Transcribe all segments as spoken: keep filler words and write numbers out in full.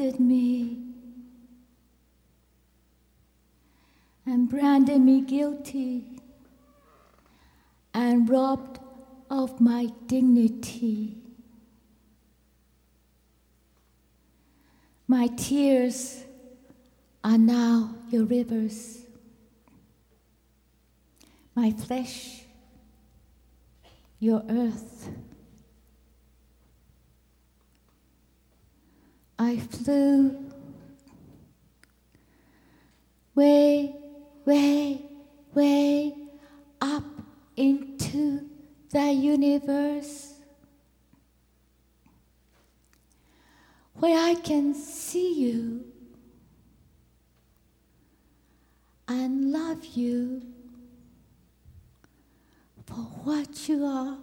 blinded me and branded me guilty and robbed of my dignity. My tears are now your rivers. My flesh, your earth. I flew way, way, way up into the universe, where I can see you and love you for what you are.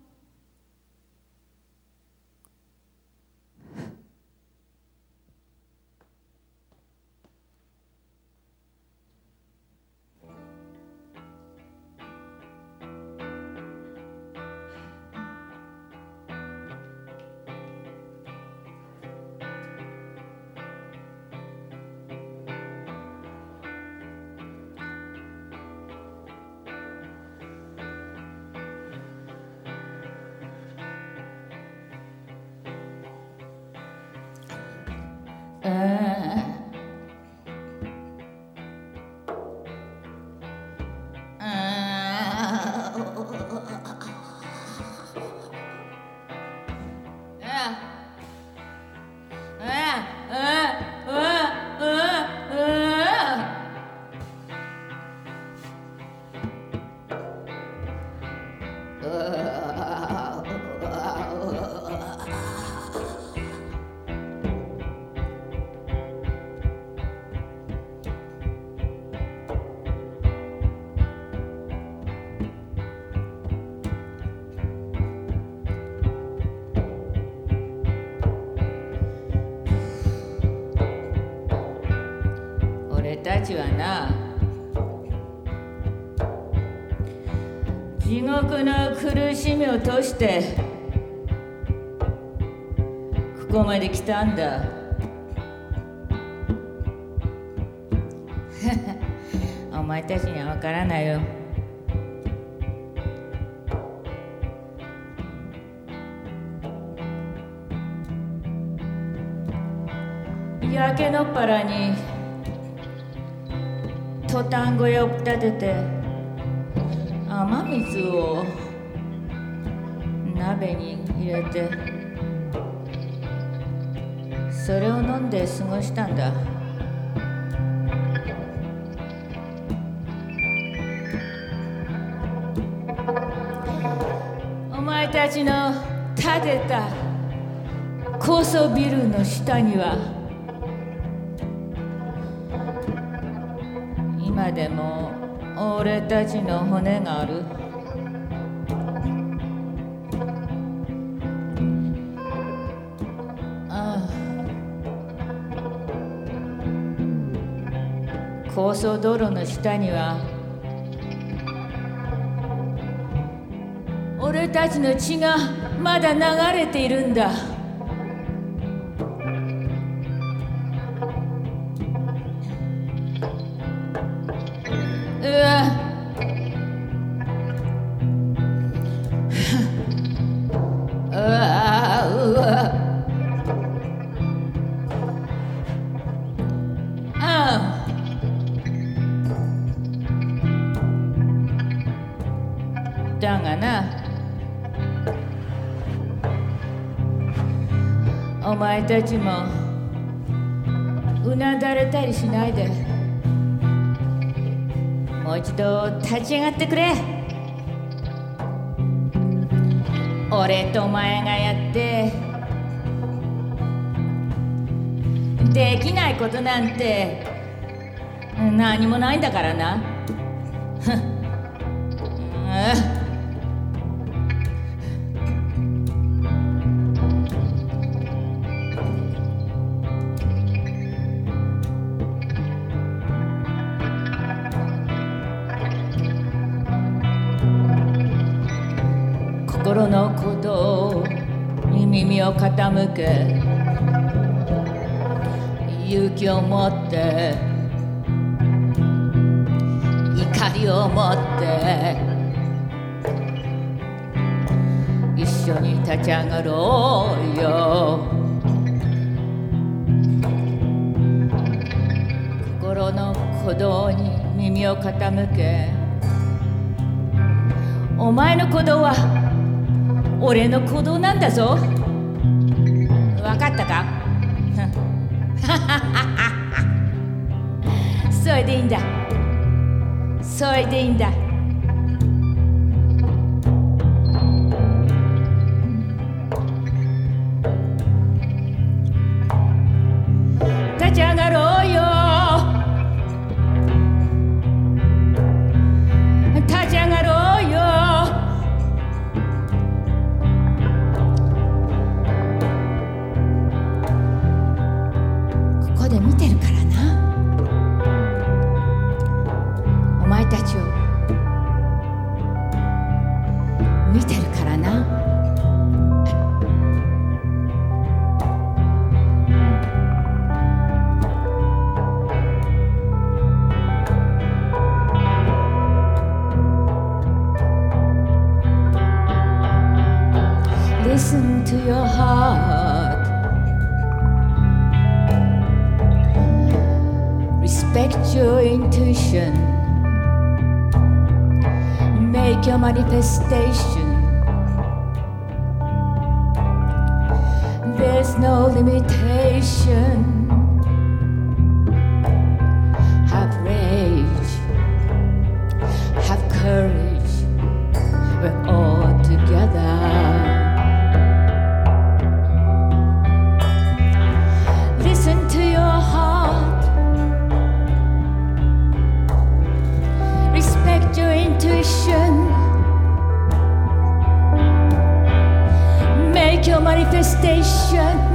俺たちはな、地獄の苦しみを通してここまで来たんだ。お前たちにはわからないよ。焼け野っ原にトタン小屋を建てて雨水を鍋に入れてそれを飲んで過ごしたんだ。お前たちの建てた高層ビルの下には今でも俺たちの骨がある。ああ、高層道路の下には俺たちの血がまだ流れているんだ。だがな、お前たちもうなだれたりしないでもう一度立ち上がってくれ。俺とお前がやってできないことなんて何もないんだからな。心の鼓動に耳を傾け勇気を持って怒りを持って一緒に立ち上がろうよ。心の鼓動に耳を傾け、お前の鼓動は俺の鼓動なんだぞ。分かったか？それでいいんだ、それでいいんだ。立ち上がろうよ、立ち上がろうよ。ここで見てるからな、お前たちを見てるからな。Listen to your heart. Respect your intuition. Make your manifestation. There's no limitation. Have rage, have courage. We're all together.Listen to your heart. Respect your intuition. Make your manifestation.